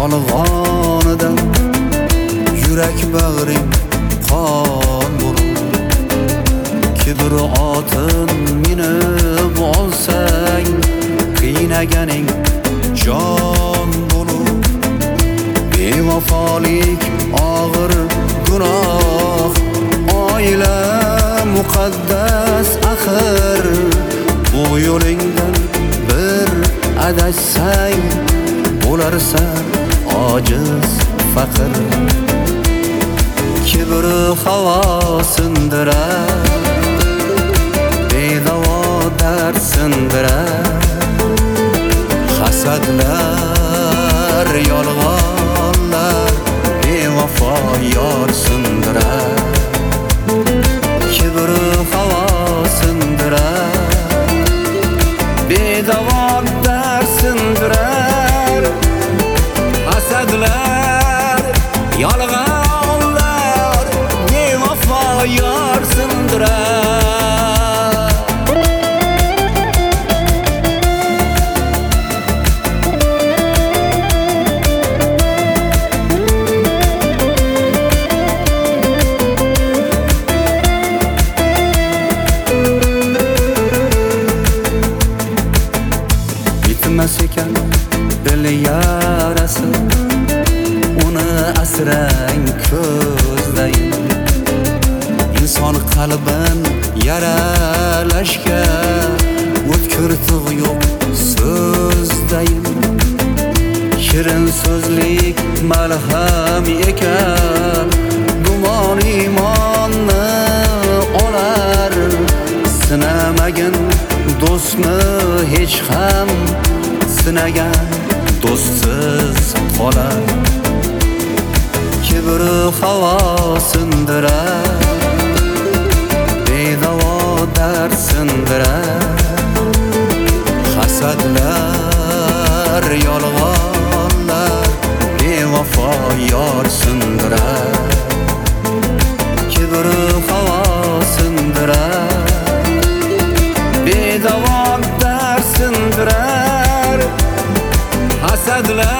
yolg'onida yurak bag'ring qon bo'lur. Kibr otin minib olsang qiynaganing jon bo'lur. Bevafolik og'ir gunoh, oila muqaddas axir. Bu yo'lingdan bir adashsang bo'larsan ojiz faqir. Kibr havo sindirar, bedavo dard sindirar. Hasadlar, yolg'onlar, bevafo yor sindirar. Kibr havo sindirar, bedavo dard sindirar. Hasadlar, yolg'onlar, bevafo yor sindirar. Bitmas ekan dil yarasi, uni asrang ko'zlayin. Inson qalbin yaralashga o'tkir tig' yo'q so'zdayin. Shirin so'zlik malham ekan, gumon iymonni olar. Sinamagin do'stni hech ham, sinagan do'stsiz qolar. Kibr havo sindirar, bedavo dard sindirar. Hasadlar, yolg'onlar, bevafo yor sindirar. Kibr havo sindirar, bedavo dard sindirar. Hasadlar